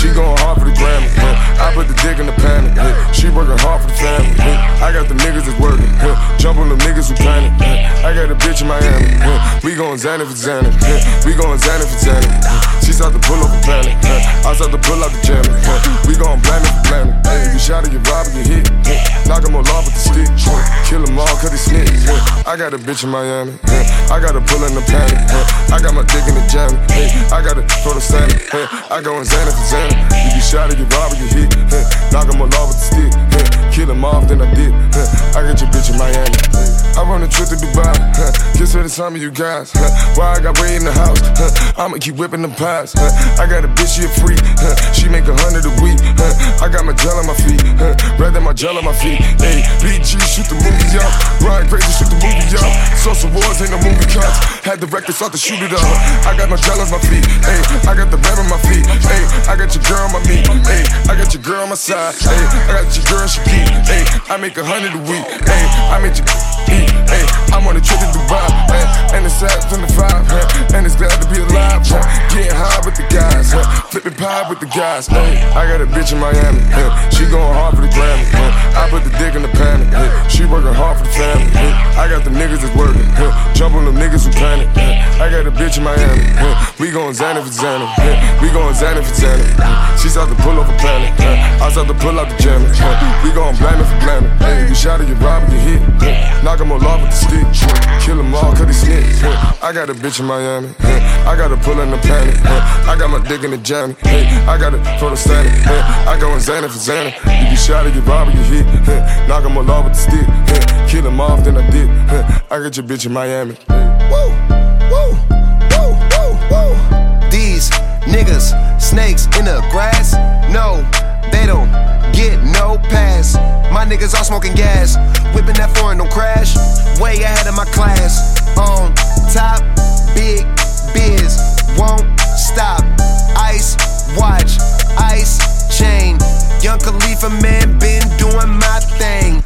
She going hard for the Grammy. I put the dick in the panic. She working hard for the family. I got the niggas that's working. Jump on them niggas who panic. I got a bitch in Miami. We going Xanny for Xanny. We going Xanny for Xanny. She start to pull up a panic. I start to pull out the jammy. We gon' blame it for blaming. You shot it, you rob it, you hit. Knock them all off with the stick. Kill them all cause they snitch. I got a bitch in Miami. I gotta pull in the panic. I got my dick in the jammy. I gotta throw the standard. I go in Xanny for Xanny. You get shot it, you rob it, you hit. Knock them all off with the stick. Kill them off, then I did. I got your bitch in Miami. I run a trip to Dubai. Kiss her to some of you guys. Why I got way in the house? I'ma keep whipping them pies. I got a bitch, she a freak. She make 100 a week. I got my gel on my feet. Rather my gel on my feet. Hey, BG, shoot the movie up. Ryan Crazy, shoot the movie up. Social Wars ain't no movie cuts. Had the record start to shoot it up. I got my gel on my feet. Hey, I got the band on my feet. Hey, I got your girl on my meat. Hey, I got your girl on my side. Hey, I got your girl, she geek. Hey, I make 100 a week. Hey, I make you eat. Hey, I'm on a trip to Dubai. Hey, and it's sad from the vibe. Hey, and it's glad to be alive. Getting high with the guys. Flipping pie with the guys. Hey, I got a bitch in Miami. She going hard for the Grammy. I put the dick in the panic. She working hard for the family. I got the niggas that's working. Jump on them niggas who panic. I got a bitch in Miami. We going Xanny for Xanny. We going Xanny for Xanny. She start to pull up a panic. I start to pull out the jammy. We gon' blame it for blaming. You shot it, you rob it, you hit. Knock them all off with the stick. Kill them all cause they snitch. I got a bitch in Miami. I gotta pull in the panic. I got my dick in the jammy. I gotta throw the standard. I go in Xanny for Xanny. You get shot it, you rob it, you hit. Knock them all off with the stick. Kill them off, then I did. I got your bitch in Miami. Woo, woo, woo, woo, woo. These niggas, snakes in the grass. No, they don't get no pass. My niggas all smoking gas, whipping that foreign, don't crash. Way ahead of my class. On top, big biz, won't stop. Ice watch, ice chain. Young Khalifa man been doing my thing.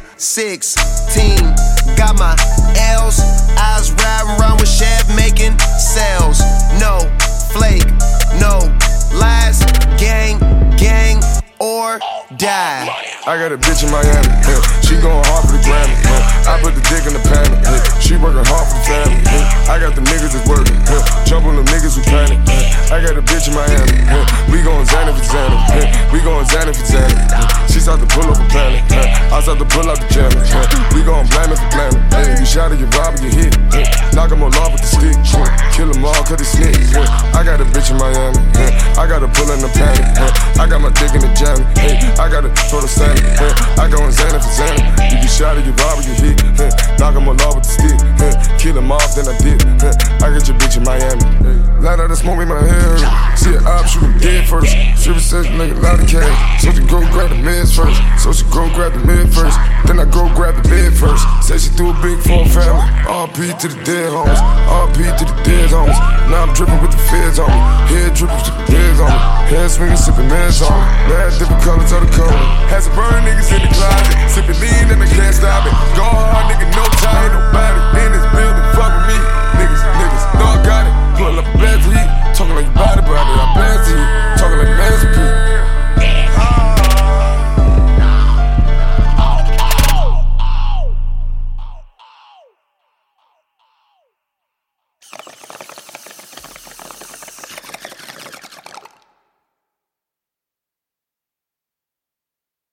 16, got my L's. I was riding around with Chef making sales. No flake, no lies. Gang, gang or die. I got a bitch in Miami. She going hard for the Grammy. I put the dick in the panic. She working hard for the family. I got the niggas that's working. Jump on them niggas who panic. I got a bitch in Miami. We going Xanny for Xanny. We going Xanny for Xanny. She start to pull up a panic. I start to pull out the jammy. We gon' blame it for blaming. You shot it, you rob it, you hit. Knock them all off with the stick. Kill them all cause they snitch. I got a bitch in Miami. I gotta pull in the panic. I got my dick in the jammy. I gotta throw the standard. I go in Xanny for Xanny. You get shot it, you rob it, you hit. Knock them all off with the stick. Kill them off, then I did. I got your bitch in Miami. Light out the smoke in my hair. See an op, shoot him dead first. Silver says nigga loud of cash. So she go grab the meds first. So she go grab the mid first. Then I go grab the bed first. Say she do a big for a family. RP to the dead homies. RP to the dead homies. Now I'm dripping with the feds on me. Head dripping with the feds on me. Head swinging, sipping meds on me. Mad different colors of the color. Had some burn niggas in the closet. Sipping lean and I can't stop it. Go hard, nigga, no time, ain't nobody in this building. Fuck with me. Niggas, no, I got it. Pull up a bad to eat. Talking like you body, but I blast to eat. Talking like Master P.